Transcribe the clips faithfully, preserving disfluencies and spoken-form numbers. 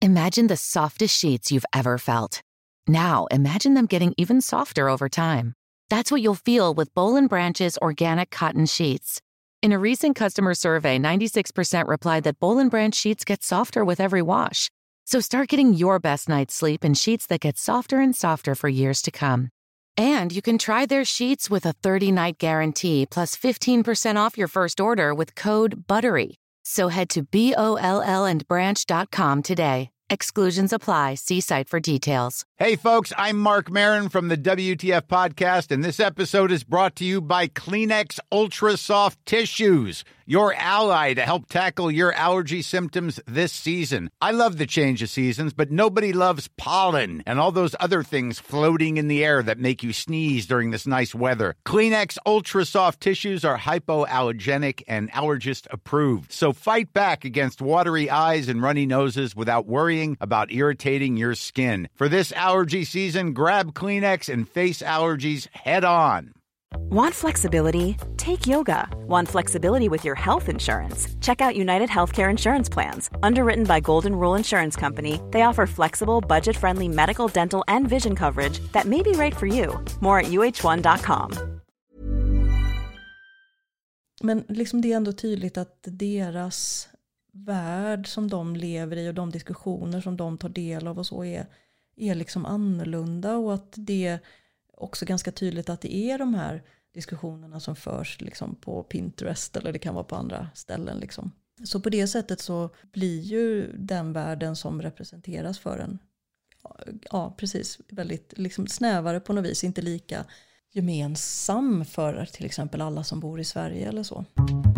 Imagine the softest sheets you've ever felt. Now, imagine them getting even softer over time. That's what you'll feel with Boll and Branch's organic cotton sheets. In a recent customer survey, ninety-six percent replied that Boll and Branch sheets get softer with every wash. So start getting your best night's sleep in sheets that get softer and softer for years to come. And you can try their sheets with a thirty-night guarantee plus fifteen percent off your first order with code BUTTERY. So head to B O L L and branch dot com today. Exclusions apply. See site for details. Hey, folks, I'm Mark Maron from the W T F Podcast, and this episode is brought to you by Kleenex Ultra Soft Tissues, your ally to help tackle your allergy symptoms this season. I love the change of seasons, but nobody loves pollen and all those other things floating in the air that make you sneeze during this nice weather. Kleenex Ultra Soft Tissues are hypoallergenic and allergist approved, so fight back against watery eyes and runny noses without worrying about irritating your skin. For this allergy season, grab Kleenex and face allergies head on. Want flexibility? Take yoga. Want flexibility with your health insurance? Check out United Healthcare Insurance Plans. Underwritten by Golden Rule Insurance Company, they offer flexible, budget-friendly medical, dental, and vision coverage that may be right for you. More at U H one dot com. Men liksom det är ändå tydligt att deras värld som de lever i och de diskussioner som de tar del av och så är, är liksom annorlunda, och att det är också ganska tydligt att det är de här diskussionerna som förs liksom på Pinterest, eller det kan vara på andra ställen liksom. Så på det sättet så blir ju den världen som representeras för en, ja precis, väldigt liksom snävare på något vis, inte lika gemensam för till exempel alla som bor i Sverige eller så.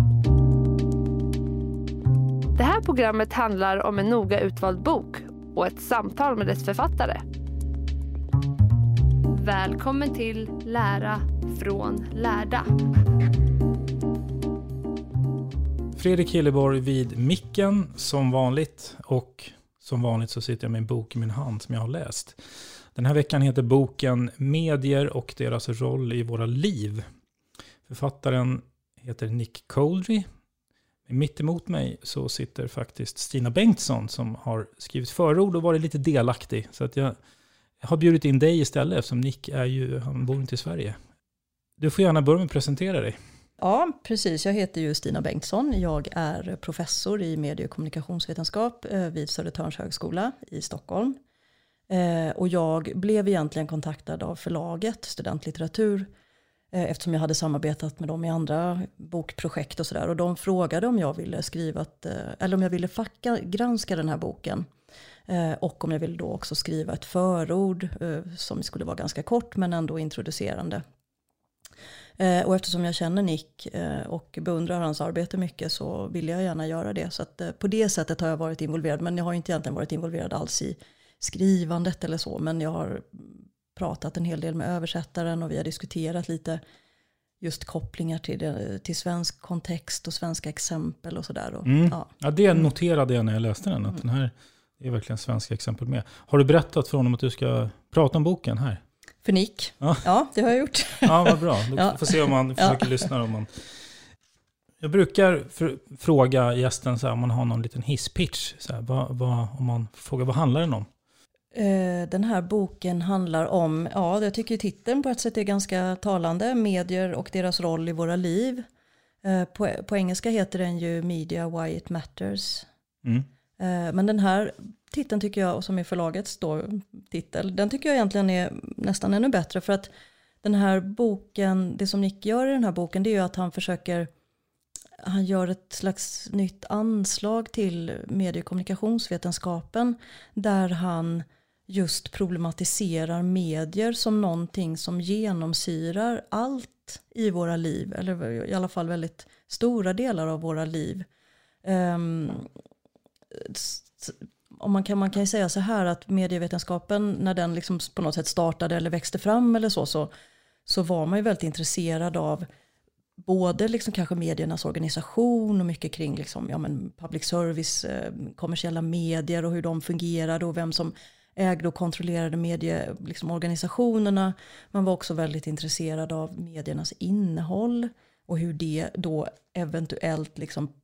Det här programmet handlar om en noga utvald bok och ett samtal med dess författare. Välkommen till Lära från lärda. Fredrik Hilleborg vid micken som vanligt, och som vanligt så sitter jag med en bok i min hand som jag har läst. Den här veckan heter boken Medier och deras roll i våra liv. Författaren heter Nick Couldry. Mitt emot mig så sitter faktiskt Stina Bengtsson som har skrivit förord och varit lite delaktig. Så att jag har bjudit in dig istället, eftersom Nick är ju, han bor inte i Sverige. Du får gärna börja med att presentera dig. Ja, precis. Jag heter ju Stina Bengtsson. Jag är professor i medie- och kommunikationsvetenskap vid Södertörns högskola i Stockholm. Och jag blev egentligen kontaktad av förlaget Studentlitteratur, eftersom jag hade samarbetat med dem i andra bokprojekt och sådär. Och de frågade om jag ville skriva ett, eller om jag ville facka, granska den här boken. Och om jag ville då också skriva ett förord som skulle vara ganska kort men ändå introducerande. Och eftersom jag känner Nick och beundrar hans arbete mycket så vill jag gärna göra det. Så att på det sättet har jag varit involverad. Men jag har inte egentligen varit involverad alls i skrivandet eller så. Men jag har pratat en hel del med översättaren och vi har diskuterat lite just kopplingar till, det, till svensk kontext och svenska exempel och sådär. Mm. Ja. Ja, det noterade jag när jag läste den, att mm. den här är verkligen svenska exempel med. Har du berättat för honom att du ska prata om boken här? För Nick? Ja, ja det har jag gjort. Ja, vad bra. Då ja. får se om man försöker ja. lyssna. Om man... Jag brukar för, fråga gästen så här, om man har någon liten hisspitch. Så här, vad, vad, om man frågar vad handlar den om? Den här boken handlar om, ja jag tycker titeln på ett sätt är ganska talande, medier och deras roll i våra liv. På, på engelska heter den ju Media Why It Matters. Mm. Men den här titeln tycker jag, och som är förlagets då, titel, den tycker jag egentligen är nästan ännu bättre, för att den här boken, det som Nick gör i den här boken, det är ju att han försöker, han gör ett slags nytt anslag till medie- och kommunikationsvetenskapen där han just problematiserar medier som någonting som genomsyrar allt i våra liv, eller i alla fall väldigt stora delar av våra liv. Um, om man kan, man kan ju säga så här att medievetenskapen, när den liksom på något sätt startade eller växte fram eller så, så, så var man ju väldigt intresserad av både liksom kanske mediernas organisation och mycket kring liksom, ja men public service, eh, kommersiella medier och hur de fungerade och vem som ägde och kontrollerade medieorganisationerna. Liksom, man var också väldigt intresserad av mediernas innehåll och hur det då eventuellt liksom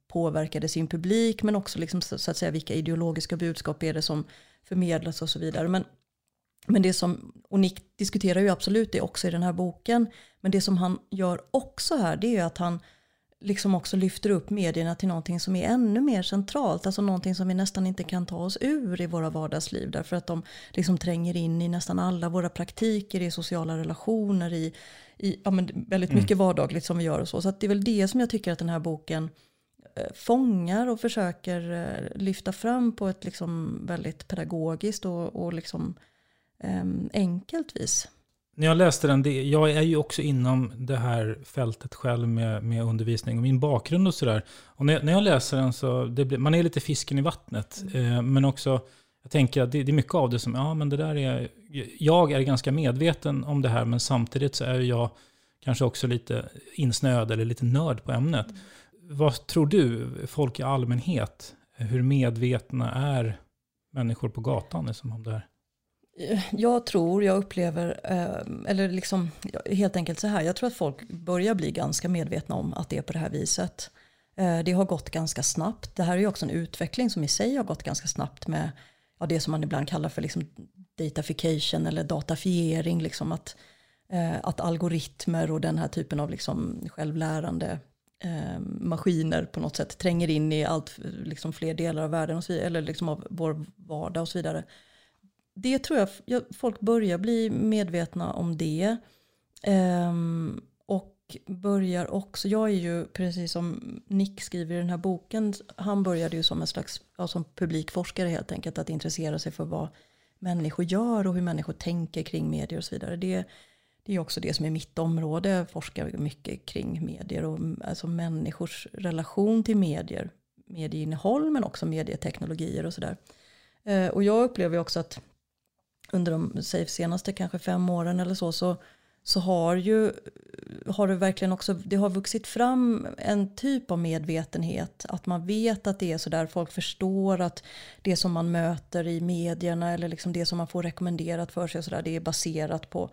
påverkade sin publik, men också liksom, så att säga, vilka ideologiska budskap är det som förmedlas och så vidare. Men, men det som, och Nick diskuterar ju absolut det också i den här boken, men det som han gör också här, det är ju att han liksom också lyfter upp medierna till någonting som är ännu mer centralt, alltså någonting som vi nästan inte kan ta oss ur i våra vardagsliv, därför att de liksom tränger in i nästan alla våra praktiker, i sociala relationer, i, i ja, men väldigt mycket mm. vardagligt som vi gör och så. Så att det är väl det som jag tycker att den här boken eh, fångar och försöker eh, lyfta fram på ett liksom väldigt pedagogiskt och, och liksom eh, enkelt vis. När jag läste den, det, jag är ju också inom det här fältet själv med, med undervisning och min bakgrund och sådär. Och när, när jag läser den så, det blir, man är lite fisken i vattnet. Mm. Eh, men också, jag tänker att det, det är mycket av det som, ja men det där är, jag är ganska medveten om det här, men samtidigt så är jag kanske också lite insnöad eller lite nörd på ämnet. Mm. Vad tror du, folk i allmänhet, hur medvetna är människor på gatan liksom, om det här? Jag tror, jag upplever, eller liksom helt enkelt så här, jag tror att folk börjar bli ganska medvetna om att det är på det här viset. Det har gått ganska snabbt. Det här är ju också en utveckling som i sig har gått ganska snabbt med ja, det som man ibland kallar för liksom datafication eller datafiering, liksom att, att algoritmer och den här typen av liksom självlärande maskiner på något sätt tränger in i allt liksom fler delar av världen och så vidare, eller liksom av vår vardag och så vidare. Det tror jag, jag folk börjar bli medvetna om det. Um, och börjar också, jag är ju precis som Nick skriver i den här boken, han började ju som en slags, ja, som publikforskare helt enkelt, att intressera sig för vad människor gör och hur människor tänker kring medier och så vidare. Det, det är också det som är mitt område, jag forskar mycket kring medier och alltså människors relation till medier, medieinnehåll men också medieteknologier och sådär. Uh, och jag upplever också att under de säg, senaste kanske fem åren eller så, så, så har ju har det verkligen också, det har vuxit fram en typ av medvetenhet, att man vet att det är så där, folk förstår att det som man möter i medierna eller liksom det som man får rekommenderat för sig och så där, det är baserat på,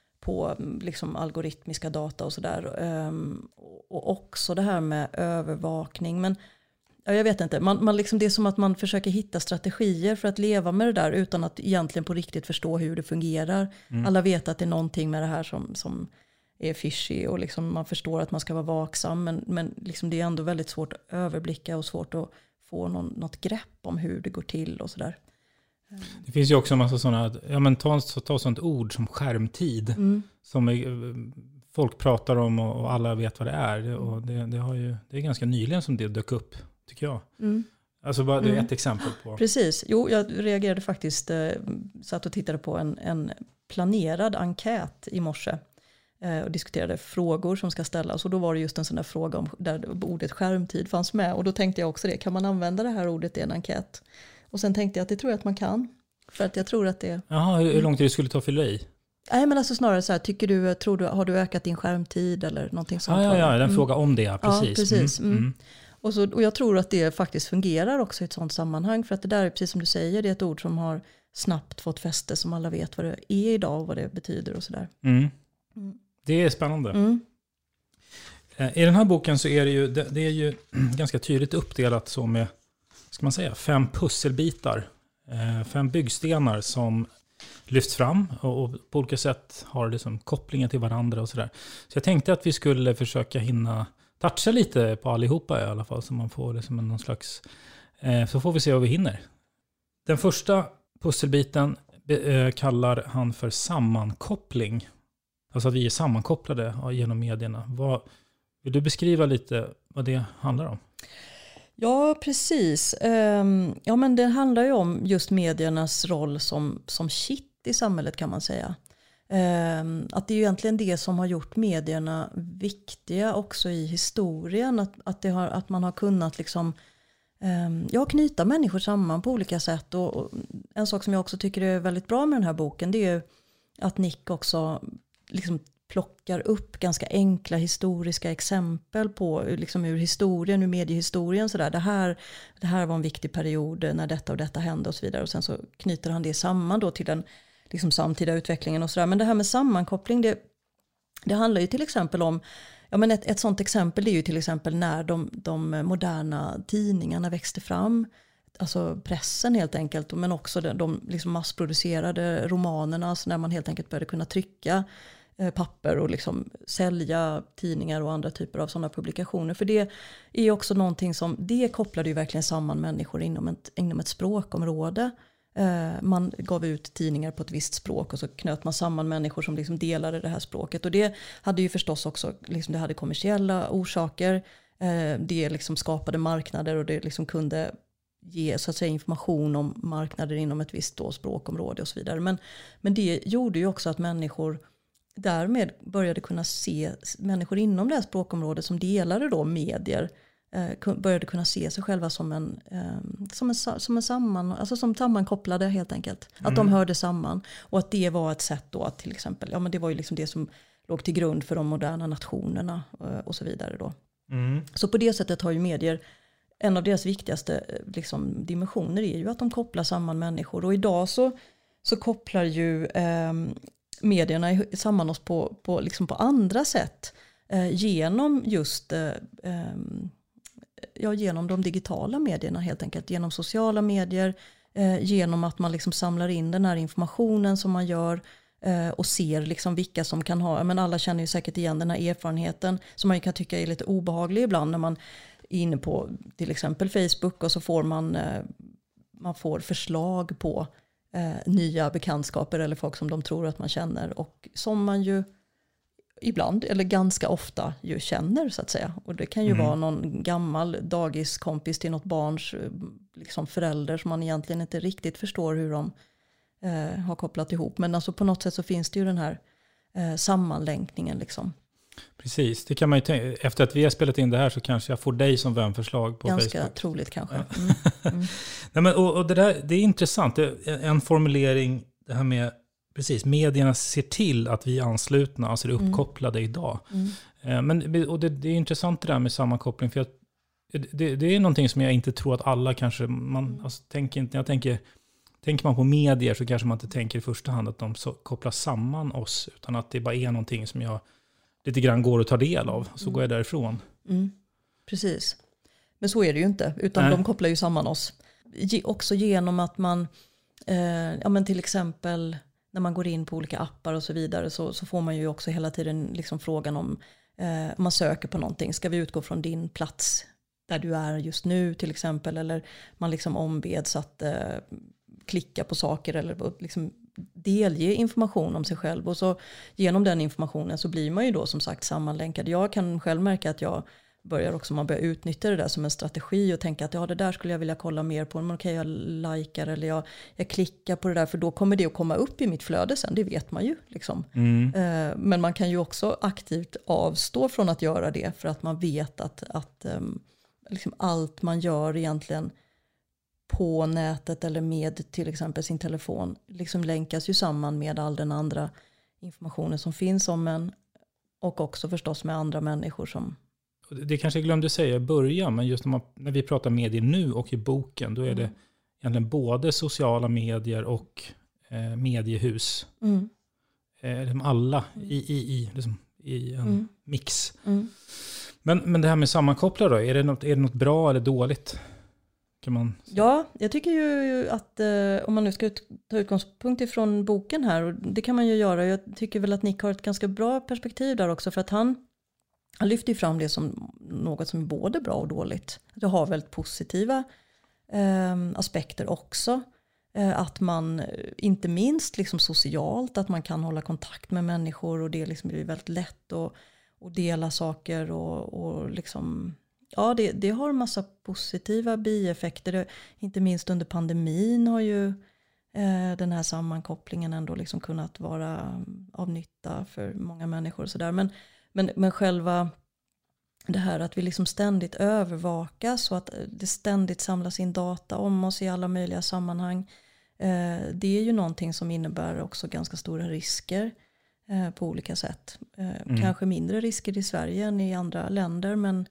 på liksom algoritmiska data och sådär. Um, och också det här med övervakning, men ja, jag vet inte, man, man liksom, det är som att man försöker hitta strategier för att leva med det där utan att egentligen på riktigt förstå hur det fungerar. Mm. Alla vet att det är någonting med det här som, som är fishy och liksom man förstår att man ska vara vaksam, men, men liksom det är ändå väldigt svårt att överblicka och svårt att få någon, något grepp om hur det går till och sådär. Det finns ju också en massa sådana, ja men ta, ta sånt ord som skärmtid mm. som är, folk pratar om och, och alla vet vad det är. Och det, det, har ju, det är ganska nyligen som det dök upp, tycker jag. Mm. Alltså bara, det är mm. ett exempel på. Precis, jo jag reagerade faktiskt, eh, satt och tittade på en, en planerad enkät i morse eh, och diskuterade frågor som ska ställas, och då var det just en sån där fråga om där ordet skärmtid fanns med, och då tänkte jag också det, kan man använda det här ordet i en enkät? Och sen tänkte jag att det tror jag att man kan, för att jag tror att det... Jaha, hur lång tid det skulle ta att fylla i? Nej, men alltså snarare så här, tycker du, tror du, har du ökat din skärmtid eller någonting sånt? Ah, ja, ja, den mm. fråga om det, ja, precis. Ja, precis. Mm. Mm. Och, så, och jag tror att det faktiskt fungerar också i ett sånt sammanhang, för att det där är precis som du säger, det är ett ord som har snabbt fått fäste, som alla vet vad det är idag och vad det betyder och sådär. Mm. Mm. Det är spännande. Mm. I den här boken så är det ju, det, det är ju ganska tydligt uppdelat så med, ska man säga, fem pusselbitar, fem byggstenar som lyfts fram och, och på olika sätt har liksom kopplingar till varandra och sådär. Så jag tänkte att vi skulle försöka hinna toucha lite på allihopa i alla fall, så man får liksom någon slags, eh, så får vi se vad vi hinner. Den första pusselbiten eh, kallar han för sammankoppling. Alltså att vi är sammankopplade genom medierna. Vad, vill du beskriva lite vad det handlar om? Ja, precis. Um, ja, men det handlar ju om just mediernas roll som, som kitt i samhället, kan man säga. Um, att det är ju egentligen det som har gjort medierna viktiga också i historien. Att, att, det har, att man har kunnat liksom, um, ja, knyta människor samman på olika sätt. Och, och en sak som jag också tycker är väldigt bra med den här boken, det är ju att Nick också liksom plockar upp ganska enkla historiska exempel på liksom ur historien, ur mediehistorien. Så där. Det, här, det här var en viktig period när detta och detta hände och så vidare. Och sen så knyter han det samman då till den liksom samtida utvecklingen och sådär. Men det här med sammankoppling, det, det handlar ju till exempel om ja, men ett, ett sånt exempel är ju till exempel när de, de moderna tidningarna växte fram. Alltså pressen helt enkelt, men också de, de liksom massproducerade romanerna, alltså när man helt enkelt började kunna trycka eh, papper och liksom sälja tidningar och andra typer av sådana publikationer. För det är också någonting som, det kopplade ju verkligen samman människor inom ett, inom ett språkområde. Eh, man gav ut tidningar på ett visst språk och så knöt man samman människor som liksom delade det här språket. Och det hade ju förstås också, liksom det hade kommersiella orsaker. Eh, det liksom skapade marknader och det liksom kunde ge så att säga information om marknader inom ett visst då språkområde och så vidare. Men, men det gjorde ju också att människor därmed började kunna se, människor inom det här språkområdet som delade då medier eh, började kunna se sig själva som en, eh, som en, som en samman, alltså som sammankopplade helt enkelt. Mm. Att de hörde samman och att det var ett sätt då att till exempel, ja men det var ju liksom det som låg till grund för de moderna nationerna eh, och så vidare då. Mm. Så på det sättet har ju medier, en av deras viktigaste liksom, dimensioner är ju att de kopplar samman människor. Och idag så, så kopplar ju eh, medierna samman oss på, på, liksom på andra sätt. Eh, genom just eh, ja, genom de digitala medierna helt enkelt. Genom sociala medier. Eh, genom att man liksom samlar in den här informationen som man gör. Eh, och ser liksom vilka som kan ha. Men alla känner ju säkert igen den här erfarenheten. Som man ju kan tycka är lite obehaglig ibland när man inne på till exempel Facebook och så får man, eh, man får förslag på eh, nya bekantskaper eller folk som de tror att man känner och som man ju ibland eller ganska ofta ju känner så att säga. Och det kan ju mm. vara någon gammal dagiskompis till något barns liksom förälder som man egentligen inte riktigt förstår hur de eh, har kopplat ihop. Men alltså på något sätt så finns det ju den här eh, sammanlänkningen liksom. Precis, det kan man ju tänka. Efter att vi har spelat in det här så kanske jag får dig som vänförslag på Ganska Facebook. Ganska troligt kanske. Mm. Mm. Nej, men, och, och det, där, det är intressant. Det är en formulering, det här med precis, medierna ser till att vi är anslutna, alltså är uppkopplade mm. idag. Mm. Men, och det, det är intressant det där med sammankoppling. För jag, det, det är någonting som jag inte tror att alla kanske, man mm. alltså, tänker inte, jag tänker, tänker man på medier så kanske man inte tänker i första hand att de så, kopplar samman oss, utan att det bara är någonting som jag lite grann går att ta del av, så mm. går jag därifrån. Mm. Precis. Men så är det ju inte, utan Nej. de kopplar ju samman oss. Ge, också genom att man, eh, ja men till exempel när man går in på olika appar och så vidare så, så får man ju också hela tiden liksom frågan om, eh, om man söker på någonting. Ska vi utgå från din plats där du är just nu till exempel, eller man liksom ombeds att eh, klicka på saker eller liksom delge information om sig själv, och så genom den informationen så blir man ju då som sagt sammanlänkad. Jag kan själv märka att jag börjar också, man börjar utnyttja det där som en strategi och tänka att ja, det där skulle jag vilja kolla mer på, men okej, jag likar eller jag, jag klickar på det där, för då kommer det att komma upp i mitt flöde sen, det vet man ju liksom. Mm. Eh, men man kan ju också aktivt avstå från att göra det för att man vet att, att um, liksom allt man gör egentligen på nätet eller med till exempel sin telefon liksom länkas ju samman med all den andra informationen som finns om en, och också förstås med andra människor som... Det kanske jag glömde säga i början, men just när, man, när vi pratar medier nu och i boken, då är mm. det egentligen både sociala medier och eh, mediehus. Mm. Eh, alla i, i, i, liksom, i en mm. mix. Mm. Men, men det här med sammankoppla då, är det något, är det något bra eller dåligt? Kan man... Ja, jag tycker ju att eh, om man nu ska ut, ta utgångspunkt ifrån boken här, och det kan man ju göra, jag tycker väl att Nick har ett ganska bra perspektiv där också, för att han, han lyfter ju fram det som något som är både bra och dåligt. Det har väldigt positiva eh, aspekter också. Eh, att man, inte minst liksom socialt, att man kan hålla kontakt med människor, och det liksom blir väldigt lätt att, att dela saker och, och liksom... Ja, det, det har en massa positiva bieffekter. Det, inte minst under pandemin har ju eh, den här sammankopplingen ändå liksom kunnat vara av nytta för många människor och sådär. Men, men, men själva det här att vi liksom ständigt övervakas och att det ständigt samlas in data om oss i alla möjliga sammanhang. Eh, det är ju någonting som innebär också ganska stora risker eh, på olika sätt. Eh, mm. Kanske mindre risker i Sverige än i andra länder, men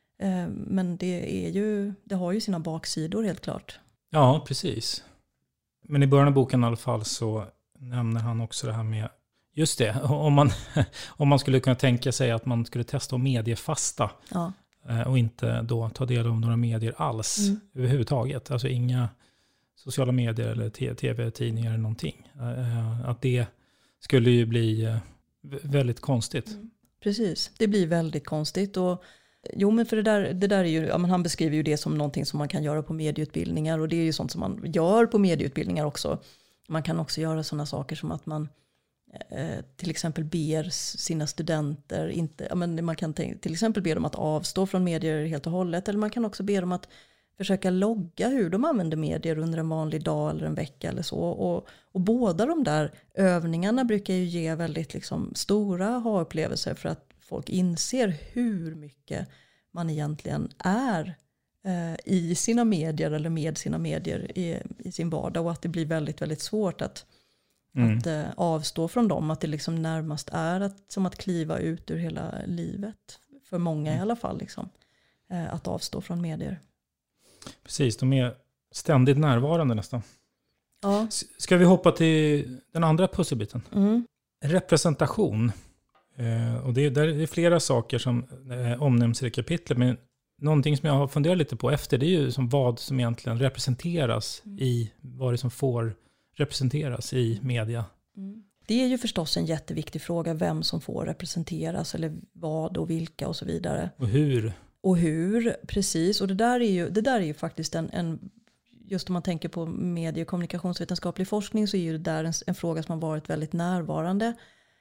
Men det, är ju, det har ju sina baksidor helt klart. Ja, precis. Men i början av boken i alla fall så nämner han också det här med Just det, om man, om man skulle kunna tänka sig att man skulle testa att mediefasta Ja. och inte då ta del av några medier alls mm. överhuvudtaget. Alltså inga sociala medier eller tv-tidningar eller någonting. Att det skulle ju bli väldigt konstigt. Mm. Precis, det blir väldigt konstigt. Och, jo, men för det där, det där är ju, ja, men han beskriver ju det som någonting som man kan göra på medieutbildningar. Och det är ju sånt som man gör på medieutbildningar också. Man kan också göra sådana saker som att man eh, till exempel ber sina studenter, inte, ja, men man kan t- till exempel be dem att avstå från medier helt och hållet. Eller man kan också be dem att försöka logga hur de använder medier under en vanlig dag eller en vecka eller så. Och, och båda de där övningarna brukar ju ge väldigt liksom, stora aha-upplevelser för att folk inser hur mycket man egentligen är eh, i sina medier eller med sina medier i, i sin vardag. Och att det blir väldigt, väldigt svårt att, mm. att eh, avstå från dem. Att det liksom närmast är att, som att kliva ut ur hela livet. För många mm. i alla fall. Liksom, eh, att avstå från medier. Precis, de är ständigt närvarande nästan. Ja. Ska vi hoppa till den andra pusselbiten? Mm. Representation. Eh, och det är, där är det flera saker som eh, omnämns i kapitlet. Men någonting som jag har funderat lite på efter, det är ju som vad som egentligen representeras mm. i, vad det som får representeras i media. Mm. Det är ju förstås en jätteviktig fråga, vem som får representeras eller vad och vilka och så vidare. Och hur. Och hur, precis. Och det där är ju, det där är ju faktiskt en, en, just om man tänker på medie- och kommunikationsvetenskaplig forskning så är ju det där en, en fråga som har varit väldigt närvarande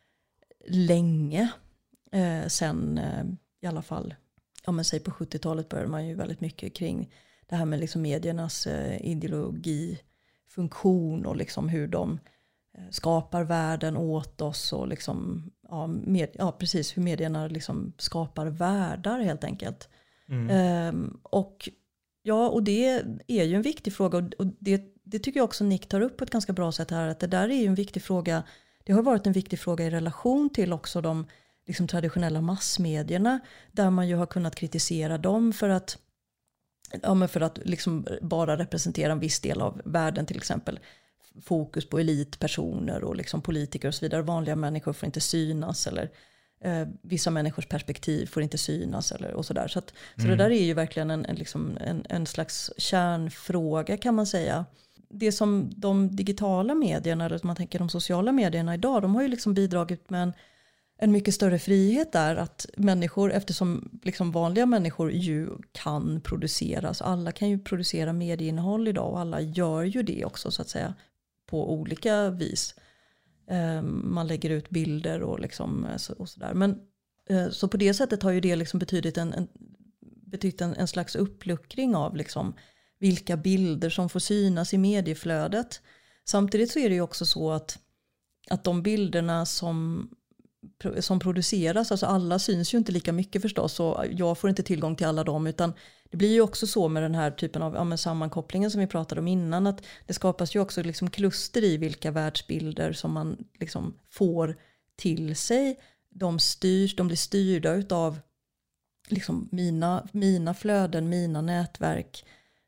länge. Eh, sen eh, i alla fall, ja men säg på sjuttiotalet började man ju väldigt mycket kring det här med liksom mediernas eh, ideologi, funktion och liksom hur de eh, skapar världen åt oss och liksom, ja, med, ja precis hur medierna liksom skapar världar helt enkelt. Mm. Eh, och ja, och det är ju en viktig fråga och, och det, det tycker jag också Nick tar upp på ett ganska bra sätt här, att det där är ju en viktig fråga. Det har varit en viktig fråga i relation till också de liksom traditionella massmedierna där man ju har kunnat kritisera dem för att, ja, men för att liksom bara representera en viss del av världen, till exempel fokus på elitpersoner och liksom politiker och så vidare. Vanliga människor får inte synas eller eh, vissa människors perspektiv får inte synas eller, och sådär. Så, att, mm. så det där är ju verkligen en, en, liksom en, en slags kärnfråga kan man säga. Det som de digitala medierna, eller man tänker de sociala medierna idag, de har ju liksom bidragit med en, en mycket större frihet där, att människor, eftersom liksom vanliga människor ju kan producera, så alla kan ju producera medieinnehåll idag och alla gör ju det också så att säga på olika vis. Man lägger ut bilder och liksom och sådär. Men så på det sättet har ju det liksom betydit en, en, betytt en, en slags uppluckring av liksom vilka bilder som får synas i medieflödet. Samtidigt så är det ju också så att, att de bilderna som, som produceras, alltså alla syns ju inte lika mycket förstås, och jag får inte tillgång till alla dem, utan det blir ju också så med den här typen av ja, men sammankopplingen som vi pratade om innan, att det skapas ju också liksom kluster i vilka världsbilder som man liksom får till sig. De styrs, de blir styrda utav liksom mina, mina flöden, mina nätverk.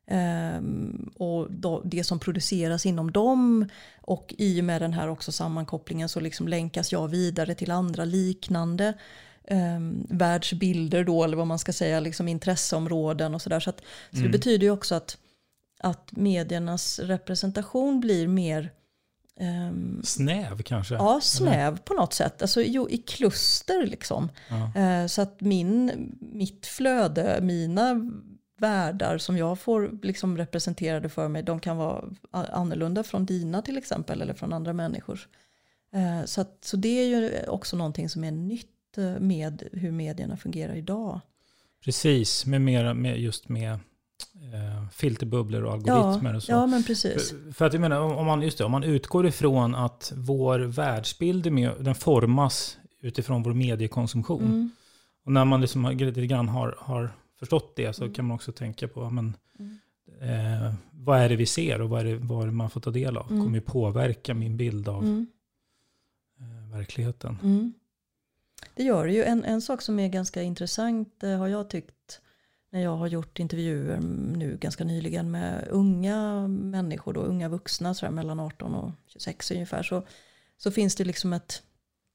Um, och då, det som produceras inom dem, och i och med den här också sammankopplingen så liksom länkas jag vidare till andra liknande um, världsbilder då, eller vad man ska säga, liksom intresseområden och sådär. Så, att, så mm. det betyder ju också att, att mediernas representation blir mer um, snäv kanske? Ja, snäv eller? På något sätt. Alltså jo, i kluster liksom. Ja. Uh, så att min, mitt flöde, mina världar som jag får liksom representerade för mig, de kan vara annorlunda från dina till exempel, eller från andra människor. Eh, så, att, så det är ju också någonting som är nytt med hur medierna fungerar idag. Precis, med mera, med just med eh, filterbubblor och algoritmer ja, och så. Ja, men precis. För, för att jag menar, om man, just det, om man utgår ifrån att vår världsbild är med, den formas utifrån vår mediekonsumtion. Mm. Och när man liksom lite grann har, har förstått det, så mm. kan man också tänka på men, mm. eh, vad är det vi ser och vad är det, vad är det man får ta del av. Mm. Kommer ju påverka min bild av mm. eh, verkligheten. Mm. Det gör det ju. En, en sak som är ganska intressant eh, har jag tyckt när jag har gjort intervjuer nu ganska nyligen med unga människor, då, unga vuxna så här, mellan arton och tjugosex ungefär, så, så finns det liksom ett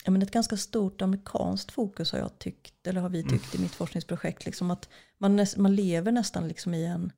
ja, men ett ganska stort amerikanskt fokus har jag tyckt, eller har vi tyckt mm. i mitt forskningsprojekt. Liksom att man, nä, man lever nästan liksom i en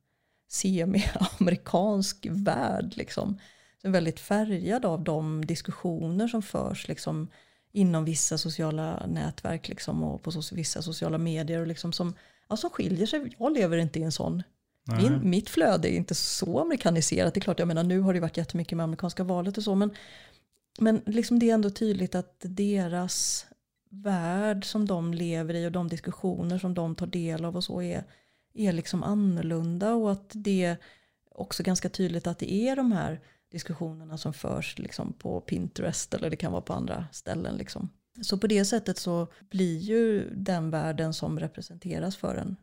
semi-amerikansk värld. Liksom. Som är väldigt färgad av de diskussioner som förs liksom, inom vissa sociala nätverk liksom, och på so- vissa sociala medier. Och liksom, som, ja, som skiljer sig. Jag lever inte i en sån. Min, mitt flöde är inte så amerikaniserat. Det är klart, jag menar, nu har det varit jättemycket med amerikanska valet och så. Men, men liksom det är ändå tydligt att deras värld som de lever i och de diskussioner som de tar del av och så är, är liksom annorlunda. Och att det är också ganska tydligt att det är de här diskussionerna som förs liksom på Pinterest eller det kan vara på andra ställen. Liksom. Så på det sättet så blir ju den världen som representeras för en,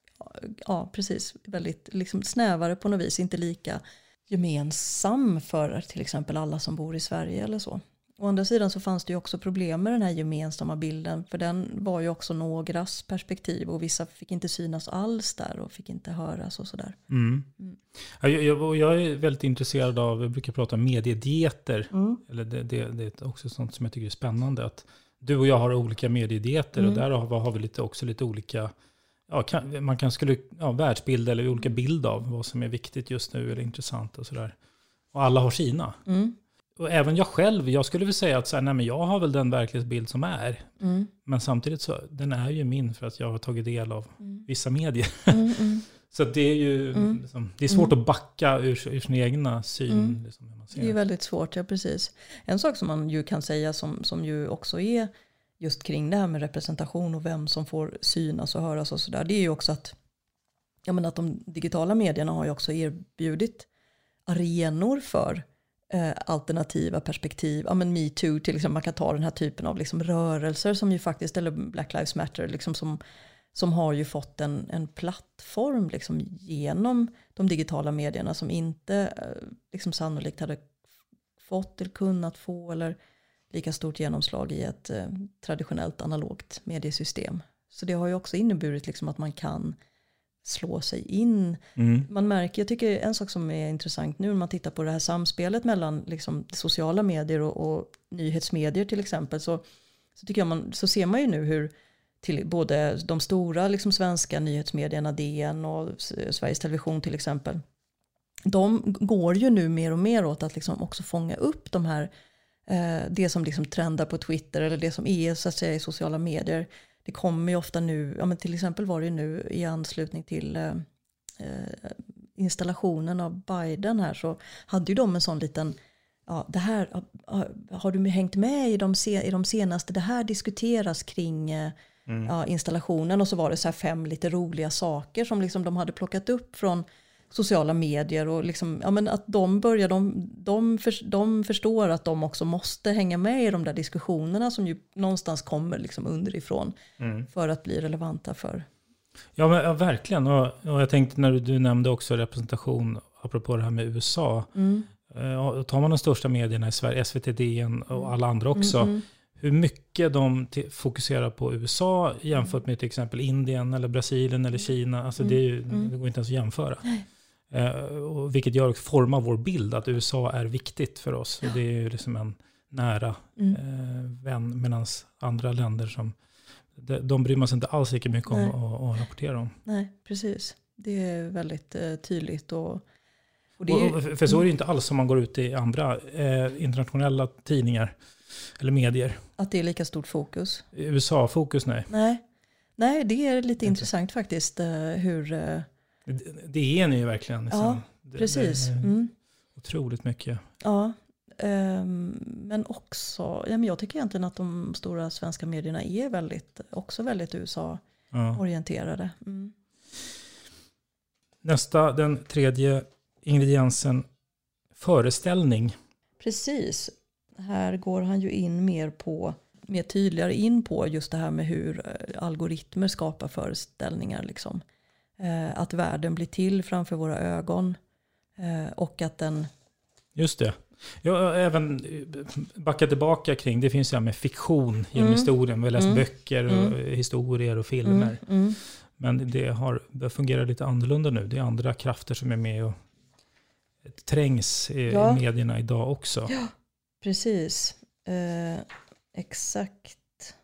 ja precis, väldigt liksom snävare på något vis, inte lika gemensam för till exempel alla som bor i Sverige eller så. Å andra sidan så fanns det ju också problem med den här gemensamma bilden, för den var ju också någras perspektiv och vissa fick inte synas alls där och fick inte höras och sådär. Mm. Mm. Jag, jag, jag är väldigt intresserad av, jag brukar prata om mediedieter, mm. eller det, det, det är också sånt som jag tycker är spännande, att du och jag har olika mediedieter mm. och där har, har vi lite, också lite olika, ja, kan, man kan skulle, ja, världsbild eller olika bild av vad som är viktigt just nu eller intressant och sådär. Och alla har sina. Mm. Och även jag själv, jag skulle väl säga att så här, nej, men jag har väl den verklighetsbild som är. Mm. Men samtidigt så, den är ju min för att jag har tagit del av mm. vissa medier. Mm, mm. Så det är ju mm. liksom, det är svårt mm. att backa ur, ur sin egna syn. Mm. Liksom, man ser. Det är väldigt svårt, ja precis. En sak som man ju kan säga som, som ju också är just kring det här med representation och vem som får synas och höras och sådär. Det är ju också att, jag menar att de digitala medierna har ju också erbjudit arenor för alternativa perspektiv. Ja, men Me Too till exempel, man kan ta den här typen av liksom rörelser som ju faktiskt, eller Black Lives Matter liksom, som, som har ju fått en, en plattform liksom, genom de digitala medierna som inte liksom, sannolikt hade fått eller kunnat få eller lika stort genomslag i ett eh, traditionellt analogt mediesystem. Så det har ju också inneburit liksom, att man kan slå sig in. Mm. Man märker, jag tycker en sak som är intressant nu när man tittar på det här samspelet mellan liksom, sociala medier och, och nyhetsmedier till exempel, så, så tycker jag man, så ser man ju nu hur till både de stora liksom, svenska nyhetsmedierna, D N och Sveriges Television till exempel, de går ju nu mer och mer åt att liksom, också fånga upp de här eh, det som liksom trendar på Twitter eller det som är så att säga i sociala medier. Det kommer ju ofta nu, ja men till exempel var det ju nu i anslutning till eh, installationen av Biden här, så hade ju de en sån liten, ja det här, har du hängt med i de, se, i de senaste, det här diskuteras kring eh, mm. ja, installationen, och så var det så här fem lite roliga saker som liksom de hade plockat upp från sociala medier och liksom, ja men att de börjar, de, de, för, de förstår att de också måste hänga med i de där diskussionerna som ju någonstans kommer liksom underifrån mm. för att bli relevanta för. Ja, men, ja verkligen, och, och jag tänkte när du, du nämnde också representation apropå det här med U S A. Mm. Uh, tar man de största medierna i Sverige, S V T, D N och alla andra också, mm, mm. hur mycket de t- fokuserar på U S A jämfört med till exempel Indien eller Brasilien eller Kina, alltså mm. det, är ju, mm. det går inte ens att jämföra. Nej. Uh, och vilket gör och formar vår bild att U S A är viktigt för oss. Ja. Och det är ju liksom en nära mm. uh, vän, medan andra länder som de, de bryr man sig inte alls lika mycket om att, att rapportera om. Nej, precis. Det är väldigt uh, tydligt. Och, och det är, och, för så är det inte alls som man går ut i andra uh, internationella tidningar eller medier. Att det är lika stort fokus. U S A-fokus, nej. Nej. Nej, det är lite inte. Intressant faktiskt uh, hur... Uh, Det, det är ni ju verkligen. Liksom. Ja, precis. Det, det mm. Otroligt mycket. Ja, um, men också, ja, men jag tycker egentligen att de stora svenska medierna är väldigt, också väldigt U S A-orienterade. Ja. Mm. Nästa, den tredje ingrediensen, föreställning. Precis. Här går han ju in mer på, mer tydligare in på just det här med hur algoritmer skapar föreställningar liksom. Att världen blir till framför våra ögon och att den... Just det. Jag har även backat tillbaka kring, det finns ju med fiktion genom mm. historien. Vi har läst mm. böcker, och mm. historier och filmer. Mm. Mm. Men det har det fungerar lite annorlunda nu. Det är andra krafter som är med och trängs i ja. medierna idag också. Ja, precis. Exakt.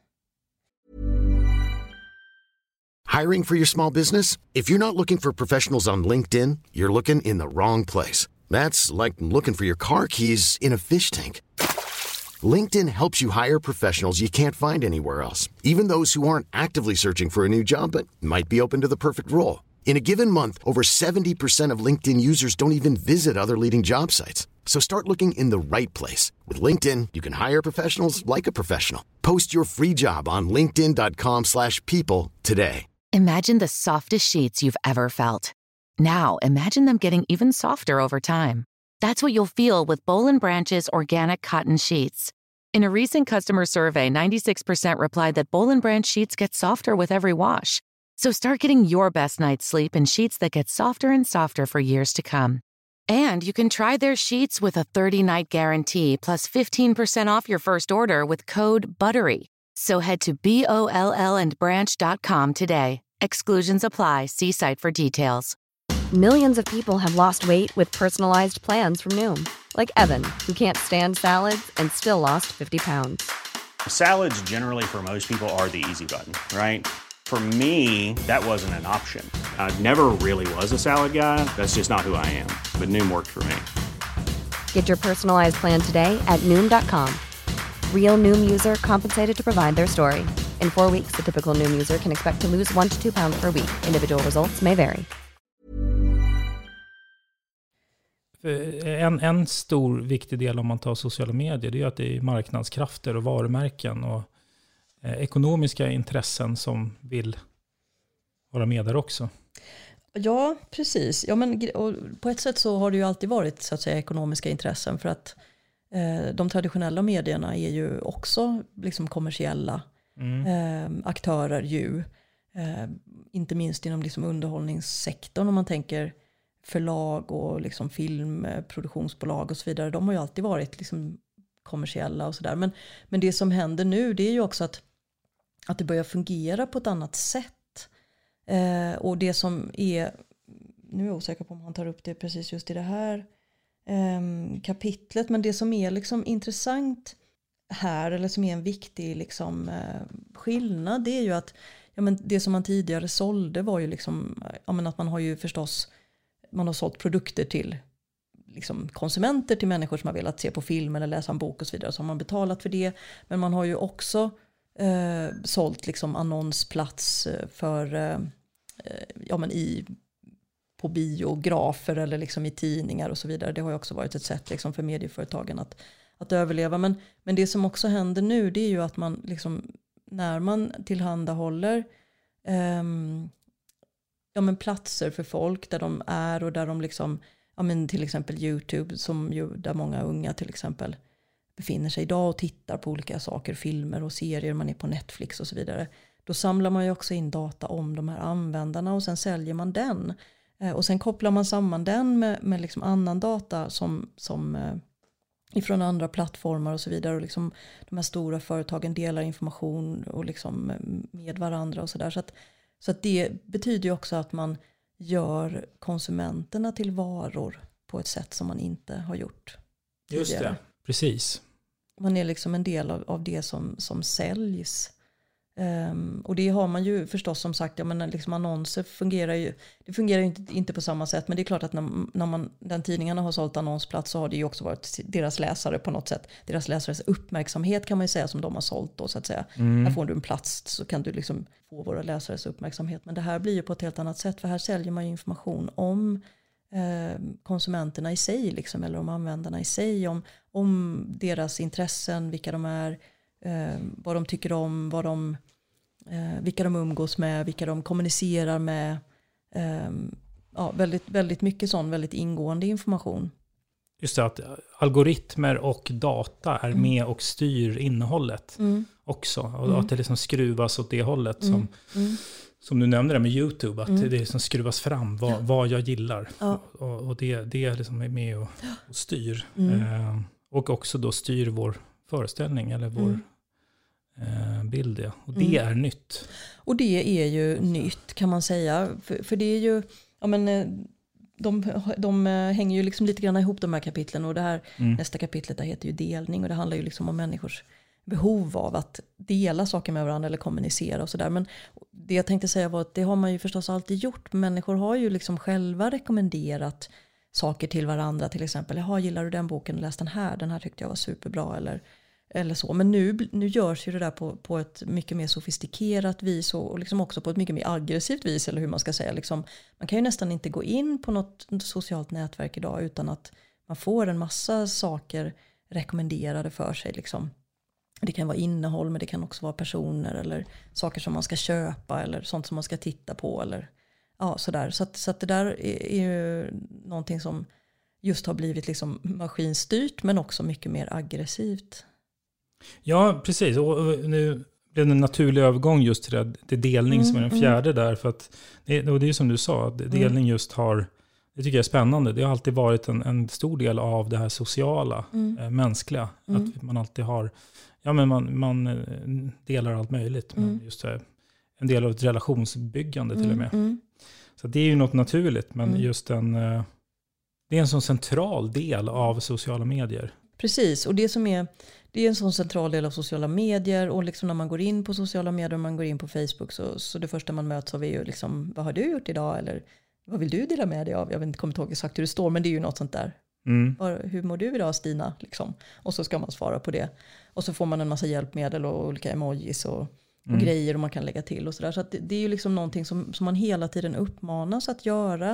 Hiring for your small business? If you're not looking for professionals on LinkedIn, you're looking in the wrong place. That's like looking for your car keys in a fish tank. LinkedIn helps you hire professionals you can't find anywhere else, even those who aren't actively searching for a new job but might be open to the perfect role. In a given month, over seventy percent of LinkedIn users don't even visit other leading job sites. So start looking in the right place. With LinkedIn, you can hire professionals like a professional. Post your free job on linkedin dot com slash people today. Imagine the softest sheets you've ever felt. Now, imagine them getting even softer over time. That's what you'll feel with Boll and Branch's organic cotton sheets. In a recent customer survey, ninety-six percent replied that Boll and Branch sheets get softer with every wash. So start getting your best night's sleep in sheets that get softer and softer for years to come. And you can try their sheets with a thirty-night guarantee plus fifteen percent off your first order with code BUTTERY. So head to B O L L and branch dot com today. Exclusions apply. See site for details. Millions of people have lost weight with personalized plans from Noom. Like Evan, who can't stand salads and still lost fifty pounds. Salads generally for most people are the easy button, right? For me, that wasn't an option. I never really was a salad guy. That's just not who I am. But Noom worked for me. Get your personalized plan today at Noom dot com. Real Noom user compensated to provide their story. In four weeks, the typical Noom user can expect to lose one to two pounds per week. Individual results may vary. En, en stor viktig del om man tar sociala medier, det är att det är marknadskrafter och varumärken och eh, ekonomiska intressen som vill vara med där också. Ja, precis. Ja, men, och på ett sätt så har det ju alltid varit så att säga ekonomiska intressen, för att eh, de traditionella medierna är ju också liksom kommersiella mm. eh, aktörer ju. Eh, inte minst inom liksom underhållningssektorn, om man tänker förlag och liksom filmproduktionsbolag och så vidare. De har ju alltid varit liksom kommersiella och sådär. Men, men det som händer nu, det är ju också att, att det börjar fungera på ett annat sätt. Eh, och det som är, nu är jag osäker på om han tar upp det precis just i det här eh, kapitlet, men det som är liksom intressant här, eller som är en viktig liksom, eh, skillnad, det är ju att ja, men det som man tidigare sålde var ju liksom, ja, men att man har ju förstås man har sålt produkter till liksom konsumenter, till människor som har velat se på film eller läsa en bok och så vidare, så har man betalat för det. Men man har ju också eh, sålt liksom annonsplats för eh, ja, men i, på biografer eller liksom i tidningar och så vidare. Det har ju också varit ett sätt liksom för medieföretagen att, att överleva. Men, men det som också händer nu, det är ju att man liksom, när man tillhandahåller eh, ja, men platser för folk där de är och där de liksom, ja, men till exempel YouTube, som ju, där många unga till exempel befinner sig idag och tittar på olika saker, filmer och serier, man är på Netflix och så vidare. Då samlar man ju också in data om de här användarna och sen säljer man den. Eh, och sen kopplar man samman den med, med liksom annan data som, som eh, ifrån andra plattformar och så vidare. Och liksom de här stora företagen delar information och liksom med varandra och sådär. Så att Så att det betyder ju också att man gör konsumenterna till varor på ett sätt som man inte har gjort tidigare. Just det, precis. Man är liksom en del av, av det som, som säljs. Um, och det har man ju förstås, som sagt, ja, men liksom annonser fungerar ju, det fungerar ju inte, inte på samma sätt, men det är klart att när, när man, den tidningarna har sålt annonsplats, så har det ju också varit deras läsare på något sätt, deras läsares uppmärksamhet kan man ju säga, som de har sålt då, så att säga. Mm. Här får du en plats, så kan du liksom få våra läsares uppmärksamhet, men det här blir ju på ett helt annat sätt, för här säljer man ju information om eh, konsumenterna i sig liksom, eller om användarna i sig, om, om deras intressen, vilka de är, eh, vad de tycker om, vad de Eh, vilka de umgås med, vilka de kommunicerar med. Eh, ja, väldigt, väldigt mycket sån, väldigt ingående information. Just det, att algoritmer och data är mm. med och styr innehållet mm. också. Och mm. att det liksom skruvas åt det hållet som, mm. som du nämnde det med YouTube, att mm. det liksom skruvas fram vad, ja. vad jag gillar. Ja. Och, och det, det liksom är med och, och styr. Mm. Eh, och också då styr vår föreställning eller vår mm. bild, ja. Och det mm. är nytt. Och det är ju nytt, kan man säga. För, för det är ju, ja, men de, de hänger ju liksom lite grann ihop, de här kapitlen. Och det här, mm. nästa kapitlet där heter ju delning. Och det handlar ju liksom om människors behov av att dela saker med varandra eller kommunicera och sådär. Men det jag tänkte säga var att det har man ju förstås alltid gjort. Människor har ju liksom själva rekommenderat saker till varandra. Till exempel, jaha, gillar du den boken och läs den här? Den här tyckte jag var superbra eller, eller så. Men nu, nu görs ju det där på, på ett mycket mer sofistikerat vis och, och liksom också på ett mycket mer aggressivt vis, eller hur man ska säga. Liksom, man kan ju nästan inte gå in på något socialt nätverk idag utan att man får en massa saker rekommenderade för sig liksom. Det kan vara innehåll, men det kan också vara personer eller saker som man ska köpa eller sånt som man ska titta på eller ja, sådär. Så att, så att det där är, är ju någonting som just har blivit liksom maskinstyrt men också mycket mer aggressivt. Ja, precis. Och nu blev det en naturlig övergång just till det, det delning mm, som är den fjärde mm. där. För att det, och det är som du sa, att delning just har, det tycker jag är spännande. Det har alltid varit en, en stor del av det här sociala, mm. äh, mänskliga. Mm. Att man alltid har, ja men man, man delar allt möjligt. Mm. Men just det, en del av ett relationsbyggande till mm, och med. Mm. Så det är ju något naturligt, men mm. just en, det är en sån central del av sociala medier. Precis, och det som är, det är en sån central del av sociala medier och liksom när man går in på sociala medier och man går in på Facebook så, så det första man möts av är ju liksom, vad har du gjort idag eller vad vill du dela med dig av? Jag vet inte, kommer inte ihåg exakt hur det står, men det är ju något sånt där. Mm. Hur mår du idag, Stina? Liksom. Och så ska man svara på det. Och så får man en massa hjälpmedel och olika emojis och, och mm. grejer och man kan lägga till och sådär. Så att det, det är ju liksom någonting som, som man hela tiden uppmanas att göra.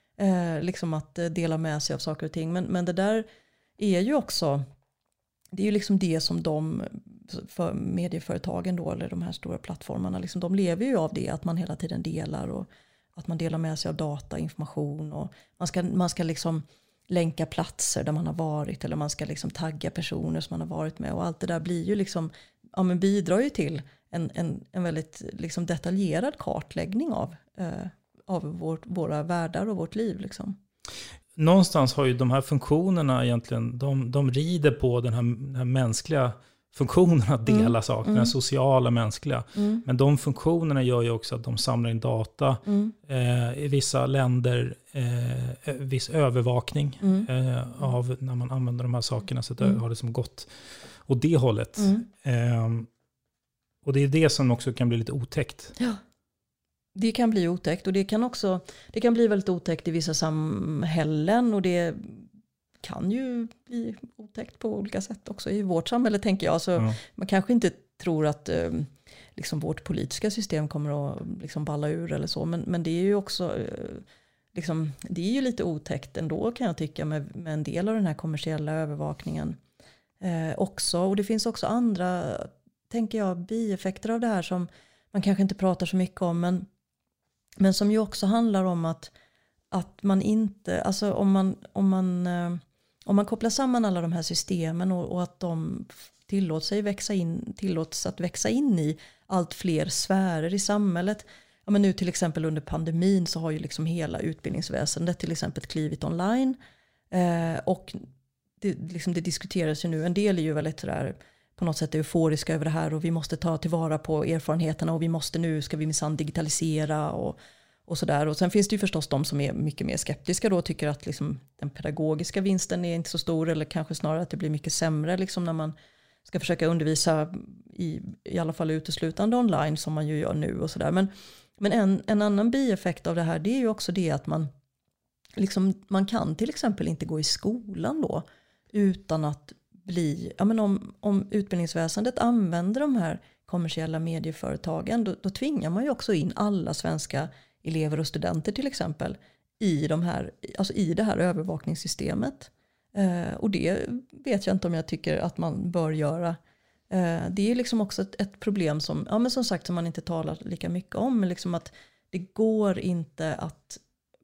Eh, liksom att dela med sig av saker och ting. Men, men det där är ju också, det är ju liksom det som de för medieföretagen då, eller de här stora plattformarna, liksom, de lever ju av det, att man hela tiden delar och att man delar med sig av data, information och man ska, man ska liksom länka platser där man har varit eller man ska liksom tagga personer som man har varit med och allt det där blir ju liksom, ja men bidrar ju till en, en, en väldigt liksom detaljerad kartläggning av, eh, av vårt, våra världar och vårt liv liksom. Någonstans har ju de här funktionerna egentligen, de, de rider på den här, den här mänskliga funktionen att dela mm. saker, mm. den sociala, mänskliga. Mm. Men de funktionerna gör ju också att de samlar in data. Mm. Eh, I vissa länder eh, viss övervakning mm. eh, av när man använder de här sakerna. Så att det mm. har det som gått åt det hållet. Mm. Eh, och det är det som också kan bli lite otäckt. Ja. Det kan bli otäckt och det kan också det kan bli väldigt otäckt i vissa samhällen och det kan ju bli otäckt på olika sätt också i vårt samhälle tänker jag. Så ja. Man kanske inte tror att eh, liksom vårt politiska system kommer att liksom balla ur eller så. Men, men det är ju också eh, liksom, det är ju lite otäckt ändå kan jag tycka med, med en del av den här kommersiella övervakningen eh, också. Och det finns också andra, tänker jag, bieffekter av det här som man kanske inte pratar så mycket om. Men, men som ju också handlar om att, att man inte, alltså om man, om man eh, Om man kopplar samman alla de här systemen och, och att de tillåts, sig växa in, tillåts att växa in i allt fler sfärer i samhället. Ja, men nu till exempel under pandemin så har ju liksom hela utbildningsväsendet till exempel klivit online. Eh, och det, liksom det diskuteras ju nu. En del är ju väldigt sådär, på något sätt euforiska över det här och vi måste ta tillvara på erfarenheterna och vi måste nu, ska vi minsann digitalisera och Och, sådär. Och sen finns det ju förstås de som är mycket mer skeptiska då och tycker att liksom den pedagogiska vinsten är inte så stor eller kanske snarare att det blir mycket sämre liksom när man ska försöka undervisa i, i alla fall uteslutande online som man ju gör nu och sådär. Men, men en, en annan bieffekt av det här det är ju också det att man, liksom, man kan till exempel inte gå i skolan då utan att bli, ja men om, om utbildningsväsendet använder de här kommersiella medieföretagen då, då tvingar man ju också in alla svenska elever och studenter till exempel i, de här, alltså i det här övervakningssystemet. Eh, och det vet jag inte om jag tycker att man bör göra. Eh, det är liksom också ett, ett problem som, ja, men som sagt som man inte talar lika mycket om. Men liksom att det går inte att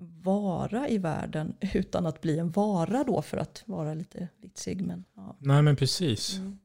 vara i världen utan att bli en vara då för att vara lite vitsig. Men, ja. Nej men precis. Mm.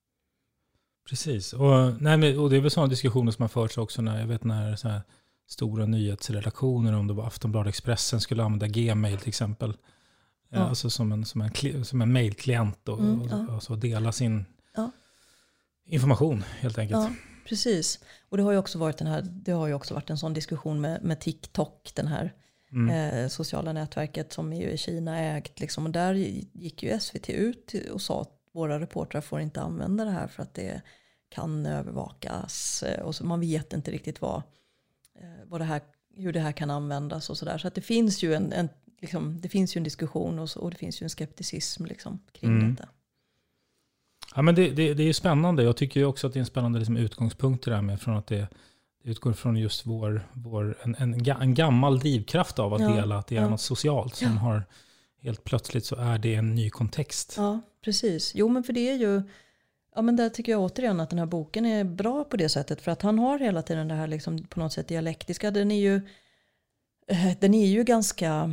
Precis. Och, nej, men, och det är väl sådana diskussioner som har förts också när jag vet när så här stora nyhetsredaktioner, om det var Aftonbladet Expressen skulle använda Gmail till exempel. Ja. Alltså som en, som en, som en mailklient och, mm, ja. och, och så dela sin ja. information helt enkelt. Ja, precis. Och det har ju också varit den här, det har ju också varit en sån diskussion med, med TikTok, den här mm. eh, sociala nätverket som är ju i Kina ägt liksom. Och där gick ju S V T ut och sa våra reportrar får inte använda det här för att det kan övervakas. Och så man vet inte riktigt vad, vad det här, hur det här kan användas och sådär. Så att det finns ju en, en, liksom, det finns ju en diskussion och, så, och det finns ju en skepticism liksom, kring mm. detta. Ja, men det, det, det är ju spännande. Jag tycker ju också att det är en spännande liksom, utgångspunkt det där med från att det, det utgår från just vår, vår en, en, en gammal drivkraft av att ja, dela, att det är ja. något socialt som ja. har helt plötsligt så är det en ny kontext. Ja, precis. Jo, men för det är ju, ja men där tycker jag återigen att den här boken är bra på det sättet, för att han har hela tiden det här liksom på något sätt dialektiska. Den är ju, den är ju ganska,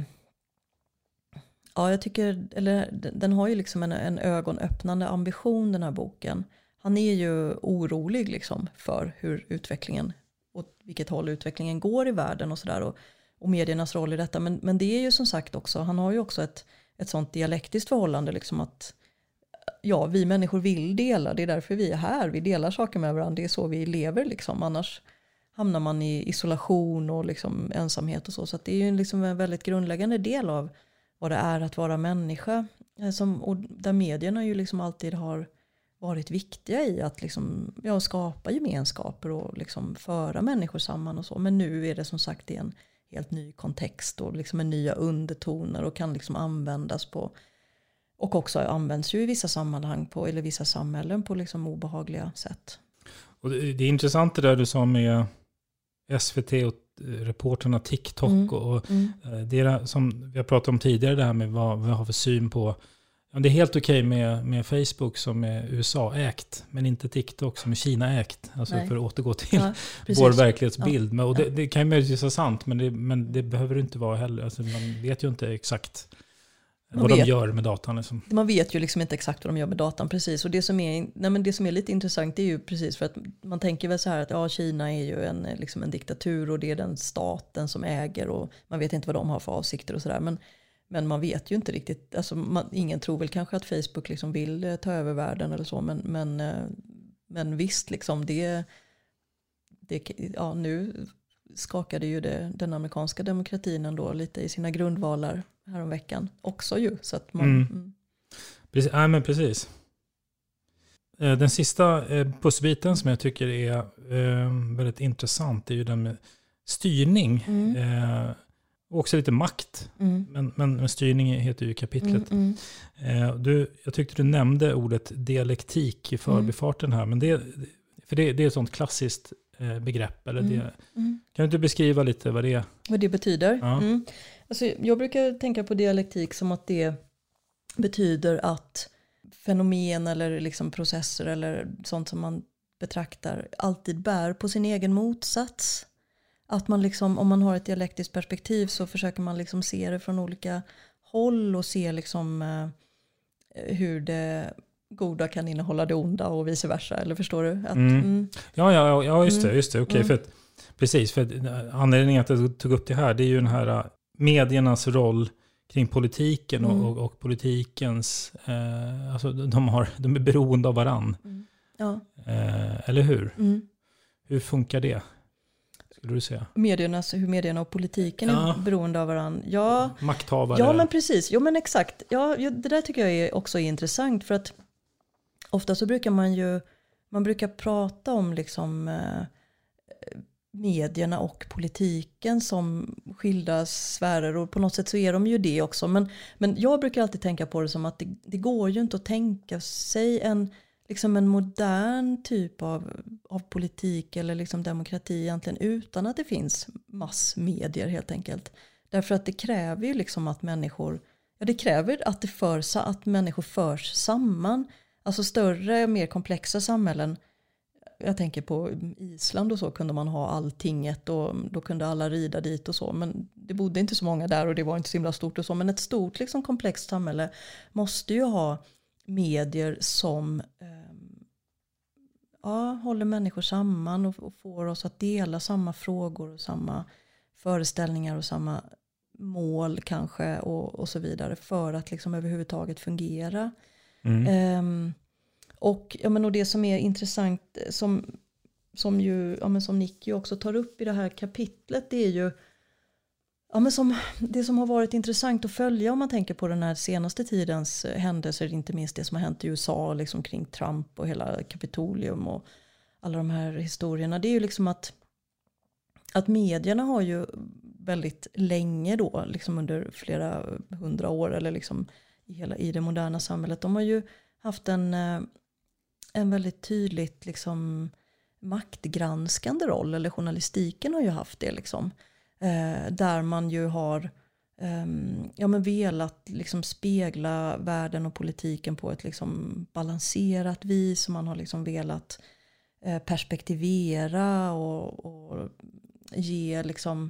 ja jag tycker, eller den har ju liksom en, en ögonöppnande ambition den här boken. Han är ju orolig liksom för hur utvecklingen, och vilket håll utvecklingen går i världen och sådär, och, och mediernas roll i detta. Men, men det är ju som sagt också, han har ju också ett, ett sånt dialektiskt förhållande liksom att ja, vi människor vill dela, det är därför vi är här, vi delar saker med varandra, det är så vi lever liksom, annars hamnar man i isolation och liksom ensamhet och så, så att det är ju liksom en väldigt grundläggande del av vad det är att vara människa, som, och där medierna ju liksom alltid har varit viktiga i att liksom, ja, skapa gemenskaper och liksom föra människor samman och så, men nu är det som sagt i en helt ny kontext och liksom en nya undertoner och kan liksom användas på, och också används ju i vissa sammanhang på, eller vissa samhällen på liksom obehagliga sätt. Och det, det är intressant det där du sa med S V T och reporterna TikTok mm. och mm. det är det som vi har pratat om tidigare, det här med vad vi har för syn på. Ja, det är helt okej okay med, med Facebook som är U S A-ägt, men inte TikTok som är Kina-ägt. Alltså Nej. för att återgå till ja, vår verklighetsbild. Ja. Och det, det kan ju möjligtvis vara sant, men det, men det behöver det inte vara heller. Alltså man vet ju inte exakt man vad vet, de gör med datan. Liksom. Man vet ju liksom inte exakt vad de gör med datan, precis. Och det som är, nej men det som är lite intressant är ju precis för att man tänker väl så här att ja, Kina är ju en, liksom en diktatur och det är den staten som äger och man vet inte vad de har för avsikter och sådär. Men Men man vet ju inte riktigt, alltså man, ingen tror väl kanske att Facebook liksom vill eh, ta över världen eller så, men, men, eh, men visst liksom det, det, ja nu skakade ju det, den amerikanska demokratin ändå lite i sina grundvalar häromveckan också ju, så att man... Mm. Mm. Precis, ja, men precis. Den sista eh, pusselbiten som jag tycker är eh, väldigt intressant är ju den med styrning. Mm. Eh, Och också lite makt. Mm. Men, men, men styrning heter ju kapitlet. Mm, mm. Eh, du, jag tyckte du nämnde ordet dialektik i förbifarten här. Men det, för det, det är ett sånt klassiskt eh, begrepp. Eller mm. Det, mm. Kan du inte beskriva lite vad det är? Vad det betyder? Ja. Mm. Alltså, jag brukar tänka på dialektik som att det betyder att fenomen eller liksom processer eller sånt som man betraktar alltid bär på sin egen motsats. Att man liksom, om man har ett dialektiskt perspektiv så försöker man liksom se det från olika håll och se liksom eh, hur det goda kan innehålla det onda och vice versa. Eller förstår du? Att, mm. Mm. Ja, ja, ja, just det. Just det. Okej, mm. för att, precis, för att, anledningen att jag tog upp det här, det är ju den här mediernas roll kring politiken och, mm. och, och politikens, eh, alltså de, har, de är beroende av varann. Mm. Ja. Eh, eller hur? Mm. Hur funkar det? Skulle du säga? Mediernas, hur medierna och politiken ja. är beroende av varandra. Ja, makthavare. Ja, men precis. Jo, men exakt. Ja, det där tycker jag är också är intressant. För att ofta så brukar man ju, man brukar prata om liksom eh, medierna och politiken som skilda sfärer. Och på något sätt så är de ju det också. Men, men jag brukar alltid tänka på det som att det, det går ju inte att tänka sig en liksom en modern typ av, av politik eller liksom demokrati egentligen utan att det finns massmedier helt enkelt. Därför att det kräver ju liksom att människor, ja det kräver att det förs, att människor förs samman. Alltså större, mer komplexa samhällen. Jag tänker på Island och så kunde man ha alltinget och då kunde alla rida dit och så. Men det bodde inte så många där och det var inte så himla stort och så. Men ett stort liksom komplext samhälle måste ju ha medier som eh, ja, håller människor samman och, och får oss att dela samma frågor och samma föreställningar och samma mål kanske och, och så vidare för att liksom överhuvudtaget fungera. Mm. Eh, och, ja, men, och det som är intressant som, som, ju, ja, men som Nick ju också tar upp i det här kapitlet det är ju Ja, men som, det som har varit intressant att följa om man tänker på den här senaste tidens händelser, inte minst det som har hänt i U S A liksom kring Trump och hela Kapitolium och alla de här historierna, det är ju liksom att, att medierna har ju väldigt länge då, liksom under flera hundra år eller liksom i, hela, i det moderna samhället, de har ju haft en, en väldigt tydligt liksom maktgranskande roll, eller journalistiken har ju haft det liksom. Eh, där man ju har eh, ja, men velat liksom spegla världen och politiken på ett liksom balanserat vis. Man har liksom velat eh, perspektivera och, och ge, liksom,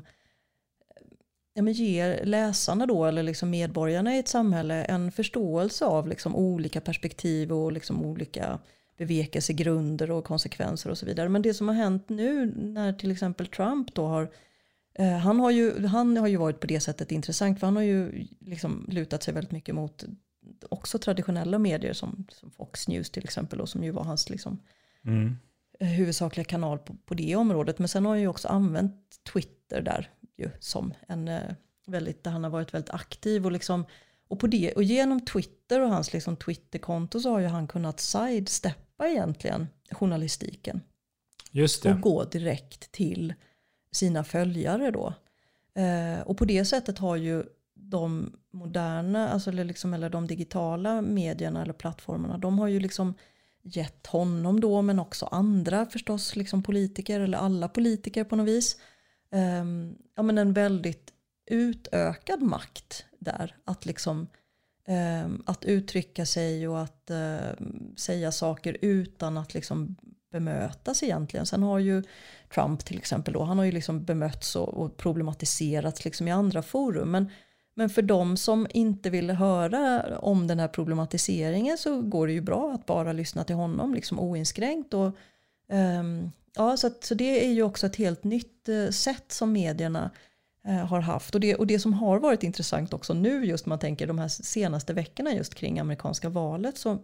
ja, men ge läsarna då, eller liksom medborgarna i ett samhälle en förståelse av liksom olika perspektiv och liksom olika bevekelsegrunder och konsekvenser och så vidare. Men det som har hänt nu när till exempel Trump då har eh, han har ju han har ju varit på det sättet intressant, för han har ju liksom lutat sig väldigt mycket mot också traditionella medier som, som Fox News till exempel, och som ju var hans liksom mm. huvudsakliga kanal på, på det området. Men sen har han ju också använt Twitter där ju som en eh, väldigt, där han har varit väldigt aktiv och liksom, och på det, och genom Twitter och hans liksom Twitterkonto så har ju han kunnat sidesteppa egentligen journalistiken. Just det. Och gå direkt till sina följare då. Eh, och på det sättet har ju de moderna, alltså eller, liksom, eller de digitala medierna eller plattformarna, de har ju liksom gett honom då, men också andra förstås, liksom politiker eller alla politiker på något vis, eh, ja, men en väldigt utökad makt där, att liksom eh, att uttrycka sig och att eh, säga saker utan att liksom bemötas egentligen. Sen har ju Trump till exempel då, han har ju liksom bemötts och, och problematiserats liksom i andra forum, men, men för de som inte vill höra om den här problematiseringen så går det ju bra att bara lyssna till honom liksom oinskränkt. Och eh, ja, så, att, så det är ju också ett helt nytt eh, sätt som medierna har haft. Och det, och det som har varit intressant också nu, just man tänker de här senaste veckorna just kring amerikanska valet, så,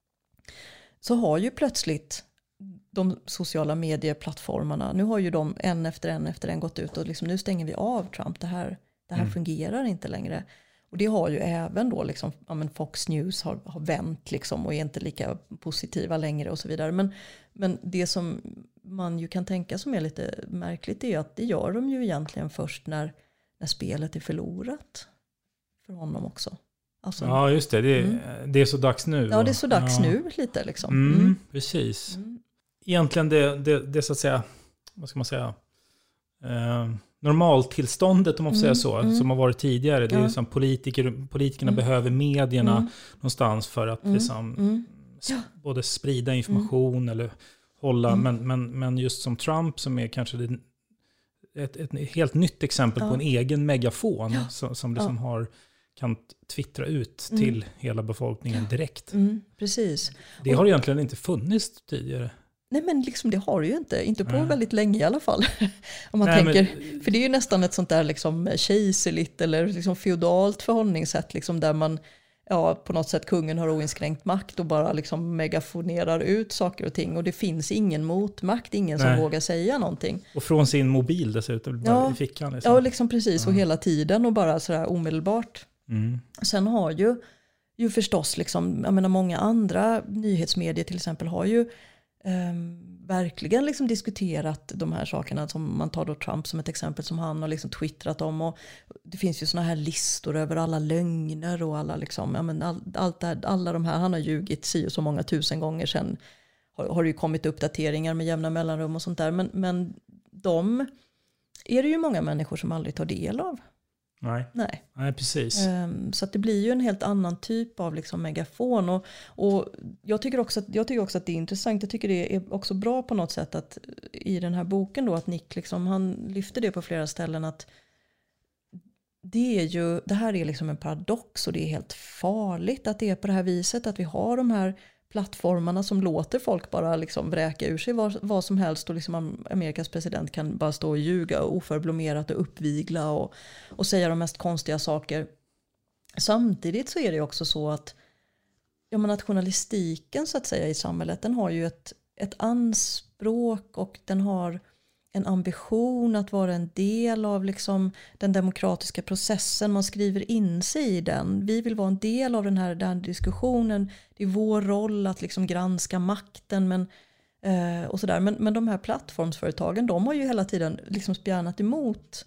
så har ju plötsligt de sociala medieplattformarna, nu har ju de en efter en efter en gått ut och liksom, nu stänger vi av Trump, det här, det här mm. fungerar inte längre. Och det har ju även då liksom, ja, men Fox News har, har vänt liksom och är inte lika positiva längre och så vidare. Men, men det som man ju kan tänka som är lite märkligt är att det gör de ju egentligen först när, när spelet är förlorat för honom också. Alltså, ja, just det. Det är, mm. det är så dags nu. Ja, det är så dags ja. nu lite liksom. Mm, mm. Precis. Mm. Egentligen det, det, det så att säga, vad ska man säga, eh, normaltillståndet om man får säga så, mm. som har varit tidigare. Det är ja. som politiker, politikerna mm. behöver medierna mm. någonstans för att mm. liksom, mm. Ja. både sprida information mm. eller hålla, mm. men, men, men just som Trump som är kanske det, ett, ett helt nytt exempel ja. på en egen megafon ja. som, som liksom ja. har, kan twittra ut mm. till hela befolkningen direkt. Mm. Precis. Det har egentligen inte funnits tidigare. Nej, men liksom det har det ju inte. Inte på mm. väldigt länge i alla fall. Om man Nej, tänker. Men... För det är ju nästan ett sånt där liksom kejserligt eller liksom feodalt förhållningssätt. Liksom där man, ja, på något sätt kungen har oinskränkt makt och bara liksom megafonerar ut saker och ting. Och det finns ingen motmakt, ingen som Nej. vågar säga någonting. Och från sin mobil dessutom, bara ja, i fickan. Liksom. Ja, liksom precis. Ja. Och hela tiden och bara sådär omedelbart. Mm. Sen har ju, ju förstås, liksom, jag menar många andra nyhetsmedier till exempel har ju Um, verkligen liksom diskuterat de här sakerna, som man tar då Trump som ett exempel, som han har liksom twittrat om, och det finns ju såna här listor över alla lögner och alla liksom, ja, men all, allt det här, alla de här, han har ljugit si och så många tusen gånger sedan har, har det ju kommit uppdateringar med jämna mellanrum och sånt där, men, men de är det ju många människor som aldrig tar del av. Nej, Nej. Nej precis. Um, så att det blir ju en helt annan typ av liksom megafon. Och, och jag, tycker också att, jag tycker också att det är intressant. Jag tycker det är också bra på något sätt att i den här boken då, att Nick liksom, han lyfter det på flera ställen, att det är ju, det här är liksom en paradox och det är helt farligt att det är på det här viset, att vi har de här plattformarna som låter folk bara liksom vräka ur sig vad, vad som helst, och liksom Amerikas president kan bara stå och ljuga och oförblommerat och uppvigla och, och säga de mest konstiga saker. Samtidigt så är det också så att, ja, men att journalistiken så att säga i samhället, den har ju ett, ett anspråk, och den har en ambition att vara en del av liksom den demokratiska processen. Man skriver in sig i den. Vi vill vara en del av den här, den här diskussionen. Det är vår roll att liksom granska makten. Men, eh, och sådär. Men, men de här plattformsföretagen, de har ju hela tiden liksom spjärnat emot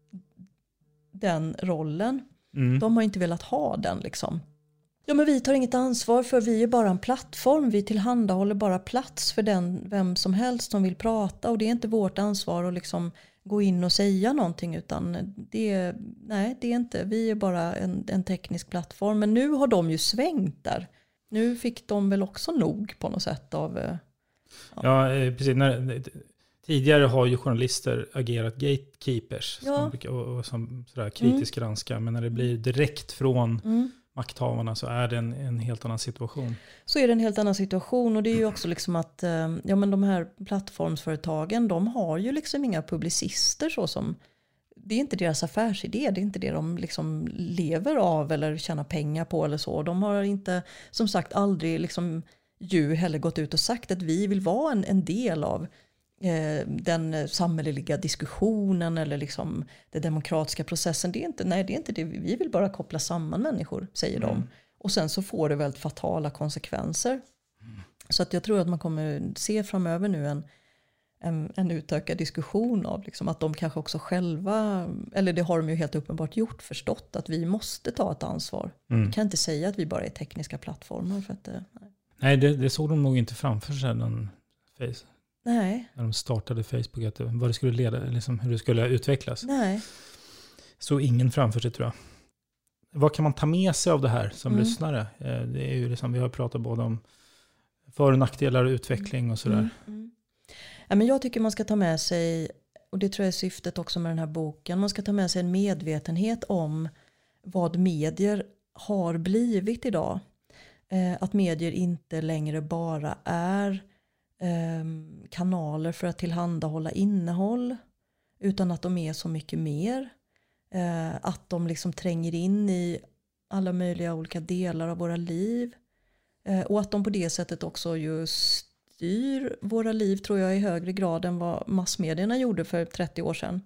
den rollen. Mm. De har inte velat ha den liksom. Ja, men vi tar inget ansvar för vi är bara en plattform. Vi tillhandahåller bara plats för den, vem som helst som vill prata. Och det är inte vårt ansvar att liksom gå in och säga någonting. Utan det, nej, det är inte. Vi är bara en, en teknisk plattform. Men nu har de ju svängt där. Nu fick de väl också nog på något sätt av... Ja, ja precis. När, tidigare har ju journalister agerat gatekeepers. Ja. Som, och, och som sådär kritiskt mm. granskar. Men när det blir direkt från... Mm. makthavarna så är det en, en helt annan situation. Så är det en helt annan situation och det är ju också liksom att ja, men de här plattformsföretagen de har ju liksom inga publicister så som det är inte deras affärsidé, det är inte det de liksom lever av eller tjänar pengar på eller så. De har inte som sagt aldrig liksom ju heller gått ut och sagt att vi vill vara en, en del av den samhälleliga diskussionen eller liksom den demokratiska processen. Det är inte, nej, det är inte det. Vi vill bara koppla samman människor, säger mm. de. Och sen så får det väldigt fatala konsekvenser. Mm. Så att jag tror att man kommer se framöver nu en, en, en utökad diskussion av liksom att de kanske också själva, eller det har de ju helt uppenbart gjort, förstått att vi måste ta ett ansvar. Mm. Vi kan inte säga att vi bara är tekniska plattformar. För att, nej, nej det, det såg de nog inte framför sig den face. Nej. När de startade Facebook, att vad det skulle leda, liksom hur det skulle utvecklas. Nej. Så ingen framför sig tror jag. Vad kan man ta med sig av det här som mm. lyssnare? Det är ju liksom, vi har pratat både om för- och nackdelar och utveckling och sådär. Mm. Mm. Ja, men jag tycker man ska ta med sig, och det tror jag är syftet också med den här boken, man ska ta med sig en medvetenhet om vad medier har blivit idag. Eh, att medier inte längre bara är kanaler för att tillhandahålla innehåll utan att de är så mycket mer. Att de liksom tränger in i alla möjliga olika delar av våra liv. Och att de på det sättet också just styr våra liv tror jag i högre grad än vad massmedierna gjorde för trettio år sedan.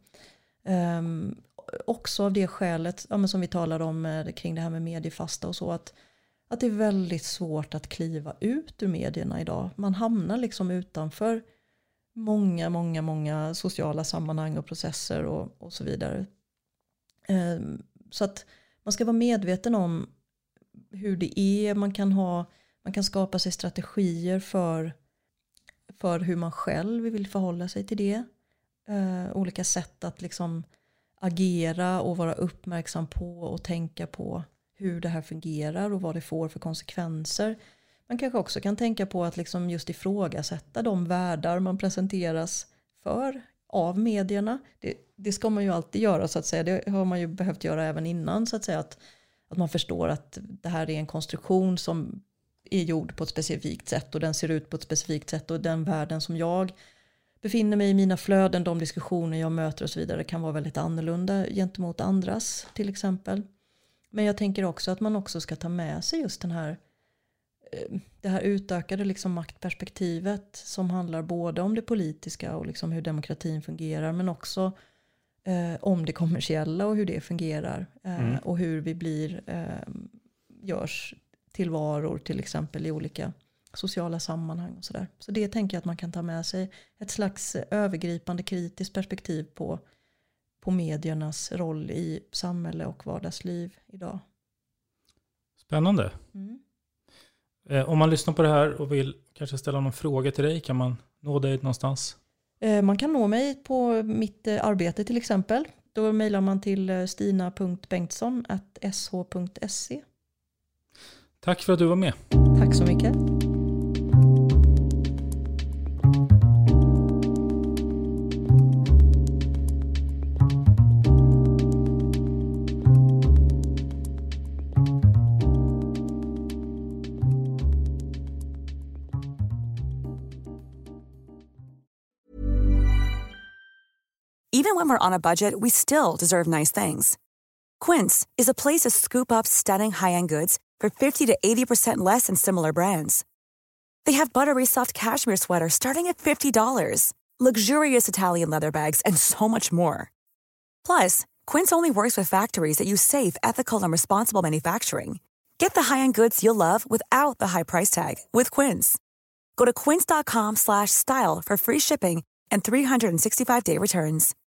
Också av det skälet ja, men som vi talade om kring det här med mediefasta och så att Att det är väldigt svårt att kliva ut ur medierna idag. Man hamnar liksom utanför många, många, många sociala sammanhang och processer och, och så vidare. Eh, så att man ska vara medveten om hur det är. Man kan, ha, man kan skapa sig strategier för, för hur man själv vill förhålla sig till det. Eh, olika sätt att liksom agera och vara uppmärksam på och tänka på hur det här fungerar och vad det får för konsekvenser. Man kanske också kan tänka på att liksom just ifrågasätta de världar man presenteras för av medierna. Det, det ska man ju alltid göra så att säga. Det har man ju behövt göra även innan så att säga. Att, att man förstår att det här är en konstruktion som är gjord på ett specifikt sätt och den ser ut på ett specifikt sätt och den världen som jag befinner mig i, mina flöden, de diskussioner jag möter och så vidare kan vara väldigt annorlunda gentemot andras till exempel. Men jag tänker också att man också ska ta med sig just den här, det här utökade liksom maktperspektivet som handlar både om det politiska och liksom hur demokratin fungerar men också eh, om det kommersiella och hur det fungerar eh, mm. och hur vi blir eh, görs till varor till exempel i olika sociala sammanhang och sådär. Så det tänker jag att man kan ta med sig ett slags övergripande kritiskt perspektiv på på mediernas roll i samhälle och vardagsliv idag. Spännande. Mm. Eh, om man lyssnar på det här och vill kanske ställa någon fråga till dig, kan man nå dig någonstans? Eh, man kan nå mig på mitt eh, arbete till exempel. Då mejlar man till stina punkt bengtsson at s h punkt se. Tack för att du var med. Tack så mycket. Even when we're on a budget, we still deserve nice things. Quince is a place to scoop up stunning high-end goods for fifty to eighty percent less than similar brands. They have buttery soft cashmere sweaters starting at fifty dollars, luxurious Italian leather bags, and so much more. Plus, Quince only works with factories that use safe, ethical, and responsible manufacturing. Get the high-end goods you'll love without the high price tag with Quince. Go to quince.com slash style for free shipping and three sixty-five day returns.